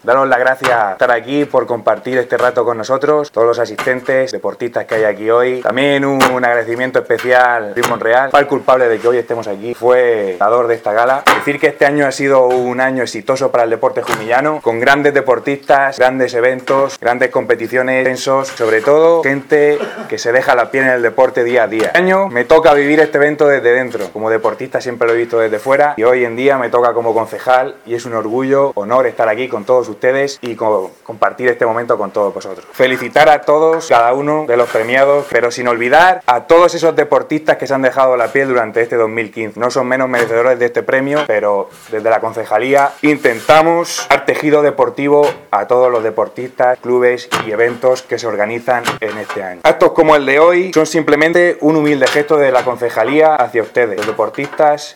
Daros las gracias por estar aquí, por compartir este rato con nosotros, todos los asistentes, deportistas que hay aquí hoy. También un agradecimiento especial a Luis Monreal, fue el culpable de que hoy estemos aquí, fue el ganador de esta gala. Decir que este año ha sido un año exitoso para el deporte jumillano, con grandes deportistas, grandes eventos, grandes competiciones, intensos, sobre todo gente que se deja la piel en el deporte día a día. Este año me toca vivir este evento desde dentro. Como deportista siempre lo he visto desde fuera y hoy en día me toca como concejal y es un orgullo, honor estar aquí con todos ustedes y compartir este momento con todos vosotros. Felicitar a todos, cada uno de los premiados, pero sin olvidar a todos esos deportistas que se han dejado la piel durante este 2015. No son menos merecedores de este premio, pero desde la concejalía intentamos dar tejido deportivo a todos los deportistas, clubes y eventos que se organizan en este año. Actos como el de hoy son simplemente un humilde gesto de la concejalía hacia ustedes, los deportistas